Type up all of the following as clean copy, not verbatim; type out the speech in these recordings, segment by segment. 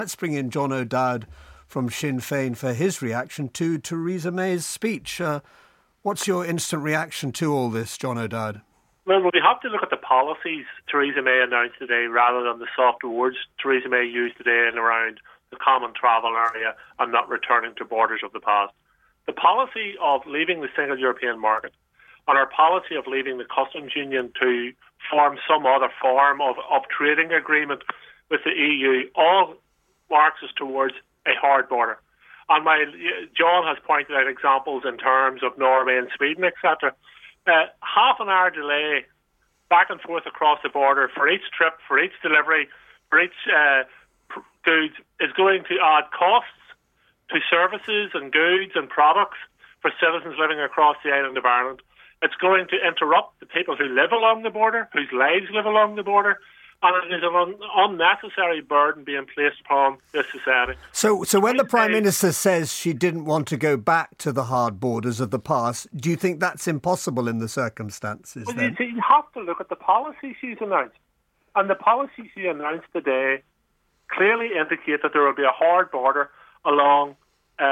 Let's bring in John O'Dowd from Sinn Féin for his reaction to Theresa May's speech. What's your instant reaction to all this, John O'Dowd? Well, we have to look at the policies Theresa May announced today rather than the softer words Theresa May used today in around the common travel area and not returning to borders of the past. The policy of leaving the single European market and our policy of leaving the customs union to form some other form of trading agreement with the EU all marks us towards a hard border. And while John has pointed out examples in terms of Norway and Sweden, etc., half an hour delay back and forth across the border for each trip, for each delivery, for each goods is going to add costs to services and goods and products for citizens living across the island of Ireland. It's going to interrupt the people who live along the border, whose lives live along the border, and it is an unnecessary burden being placed upon this society. So when the Prime Minister says she didn't want to go back to the hard borders of the past, do you think that's impossible in the circumstances? Well, then? You have to look at the policy she's announced. And the policy she announced today clearly indicate that there will be a hard border along the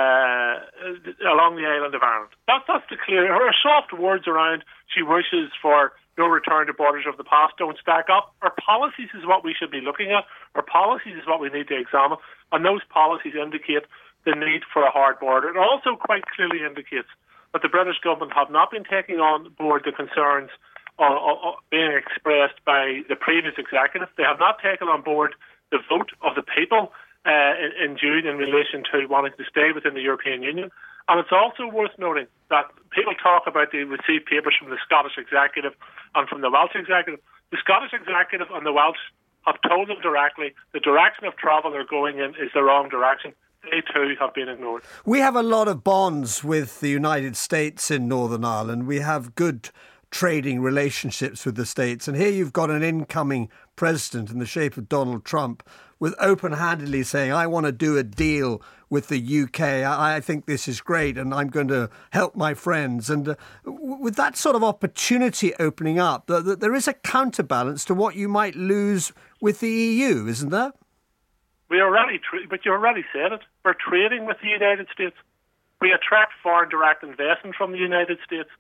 island of Ireland. That's the clear. Her soft words around she wishes for no return to borders of the past don't stack up. Our policies is what we should be looking at. Our policies is what we need to examine. And those policies indicate the need for a hard border. It also quite clearly indicates that the British government have not been taking on board the concerns being expressed by the previous executive. They have not taken on board the vote of the people in June in relation to wanting to stay within the European Union. And it's also worth noting that people talk about the received papers from the Scottish executive and from the Welsh executive. The Scottish executive and the Welsh have told them directly the direction of travel they're going in is the wrong direction. They too have been ignored. We have a lot of bonds with the United States in Northern Ireland. We have good trading relationships with the States. And here you've got an incoming president in the shape of Donald Trump with open-handedly saying, I want to do a deal with the UK. I think this is great and I'm going to help my friends. And with that sort of opportunity opening up, there is a counterbalance to what you might lose with the EU, isn't there? But you already said it. We're trading with the United States. We attract foreign direct investment from the United States.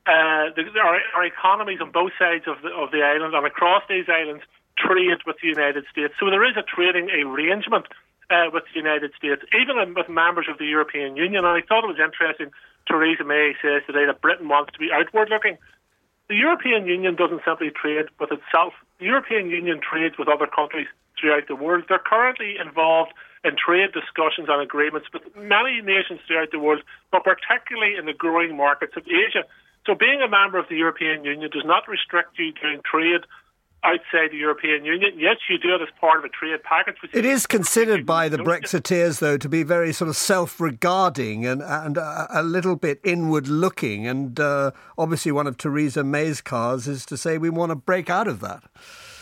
Our economies on both sides of the island and across these islands trade with the United States. So there is a trading arrangement with the United States, even with members of the European Union. And I thought it was interesting, Theresa May says today that Britain wants to be outward-looking. The European Union doesn't simply trade with itself. The European Union trades with other countries throughout the world. They're currently involved in trade discussions and agreements with many nations throughout the world, but particularly in the growing markets of Asia. So being a member of the European Union does not restrict you doing trade outside the European Union. Yes, you do it as part of a trade package. It is considered by the Brexiteers, though, to be very sort of self-regarding and a little bit inward-looking. And obviously one of Theresa May's cards is to say we want to break out of that.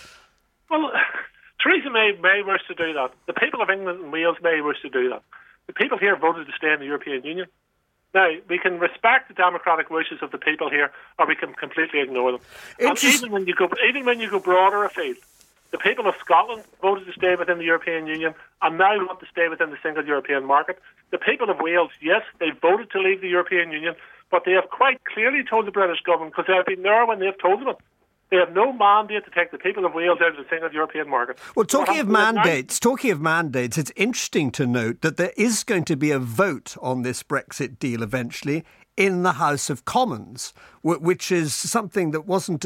Well, Theresa May wish to do that. The people of England and Wales may wish to do that. The people here voted to stay in the European Union. Now, we can respect the democratic wishes of the people here, or we can completely ignore them. And even when you go broader afield, the people of Scotland voted to stay within the European Union and now want to stay within the single European market. The people of Wales, yes, they voted to leave the European Union, but they have quite clearly told the British government, because they have been there when they've told them it, they have no mandate to take the people of Wales out of the single European market. Well, talking of mandates, it's interesting to note that there is going to be a vote on this Brexit deal eventually in the House of Commons, which is something that wasn't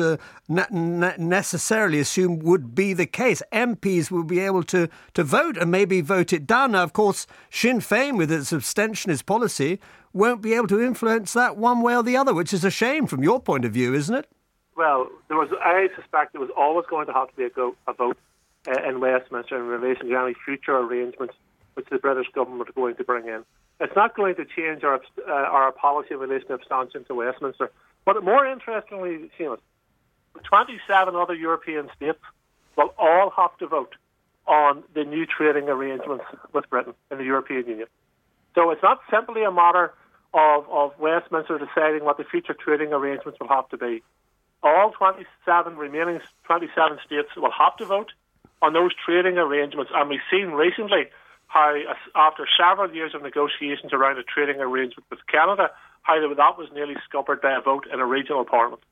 necessarily assumed would be the case. MPs will be able to vote and maybe vote it down. Now, of course, Sinn Féin, with its abstentionist policy, won't be able to influence that one way or the other, which is a shame from your point of view, isn't it? Well, I suspect there was always going to have to be a vote in Westminster in relation to any future arrangements which the British government are going to bring in. It's not going to change our policy in relation to abstention to Westminster. But more interestingly, Seamus, 27 other European states will all have to vote on the new trading arrangements with Britain in the European Union. So it's not simply a matter of Westminster deciding what the future trading arrangements will have to be. All remaining 27 states will have to vote on those trading arrangements. And we've seen recently how, after several years of negotiations around a trading arrangement with Canada, how that was nearly scuppered by a vote in a regional parliament.